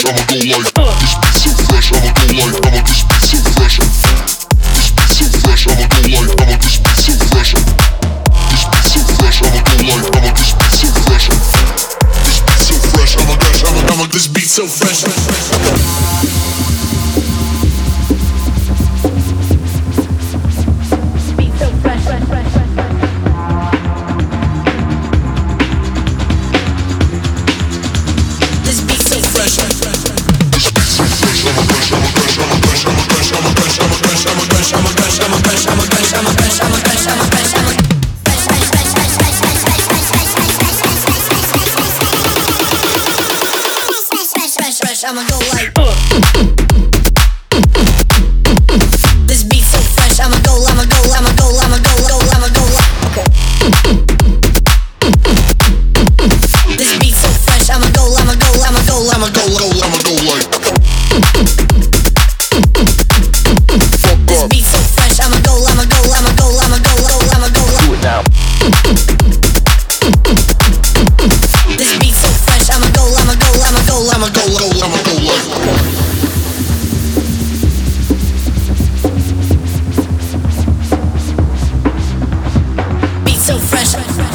I'ma go like this beat so fresh, I'ma go like this beat so fresh. This beat so fresh, I'ma go like this beat so fresh. This beat so fresh, I'ma go like this beat so fresh. This beat so fresh, I'ma this beat so fresh. I'ma go like this beat so fresh. I'ma go like okay. This beat so fresh. I'ma go like this beat so fresh. I'ma go do it now. This beat so fresh. I'ma go like beat so fresh.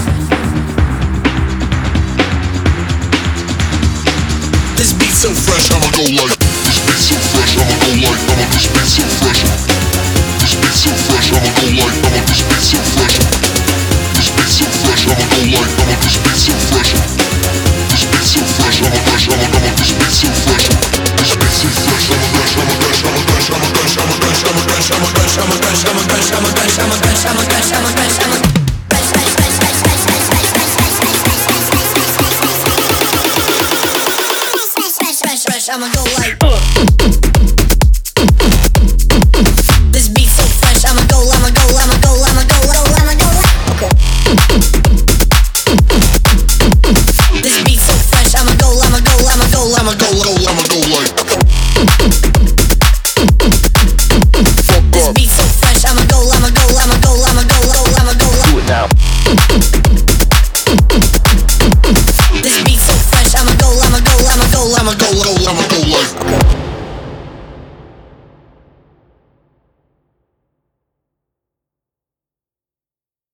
This beat so fresh, I'ma go like this beat so fresh, I'ma go like this beat so fresh. This beat so fresh, I'ma go like this beat so fresh. This beat so fresh, I'ma go like this beat so fresh. This beat so fresh, I'ma this beat so fresh. This beat so fresh, I'ma go like